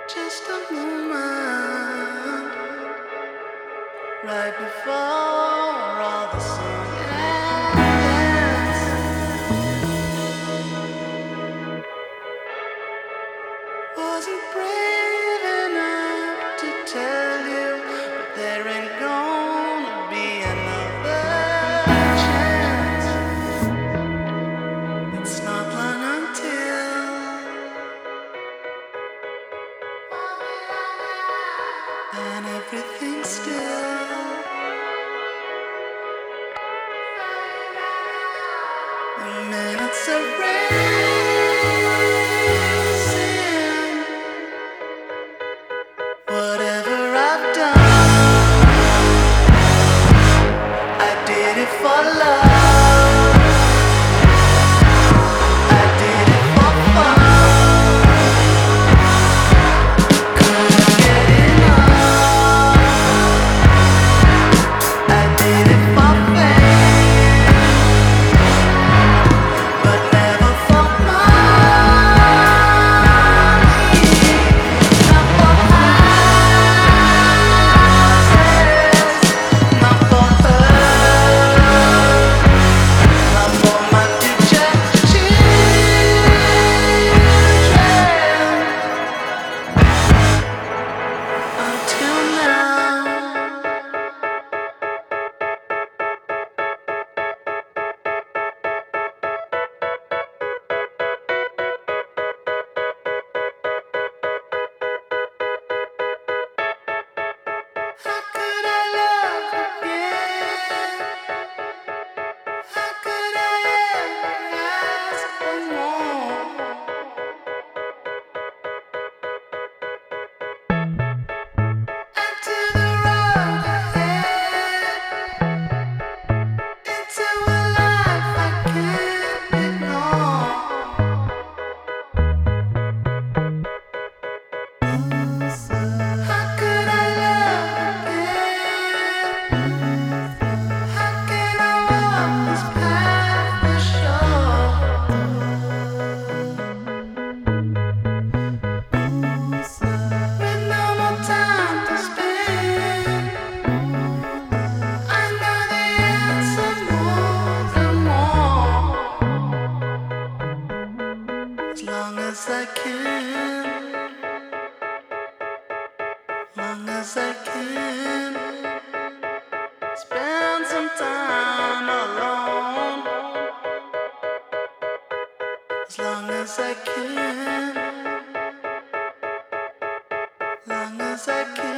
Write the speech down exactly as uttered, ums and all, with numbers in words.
Just a moment right before all the song ends. Wasn't brave enough to tell you, but there ain't gonna be another chance. It's not long until and everything's still. The minutes are racing. Whatever I've done, I did it for love. I did it for fun. Couldn't get enough. I did it for fame, but never for money. Not for houses, not for her, not for my future children. Until now. How could I love again? How could I ever ask for more? And to the road ahead, into a life I can't ignore. How could I love again? How can I walk this path for sure? With no more time to spend, I know the answer more and more. As long as I can, long as I can, spend some time alone. As long as I can, long as I can.